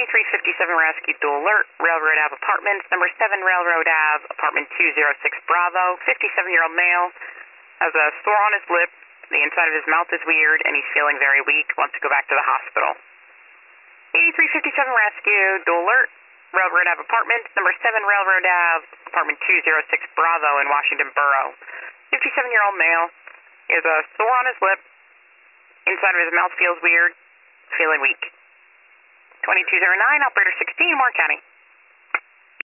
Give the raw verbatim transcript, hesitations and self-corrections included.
three fifty-seven rescue dual alert, Railroad Ave Apartments, number seven Railroad Ave, apartment two oh six Bravo. fifty-seven-year-old male has a sore on his lip, the inside of his mouth is weird, and he's feeling very weak, wants to go back to the hospital. eighty-three fifty-seven rescue dual alert, Railroad Ave Apartments, number seven Railroad Ave, apartment two oh six Bravo in Washington Borough. fifty-seven-year-old male has a sore on his lip, inside of his mouth feels weird, feeling weak. twenty-two oh nine, operator sixteen, Moore County.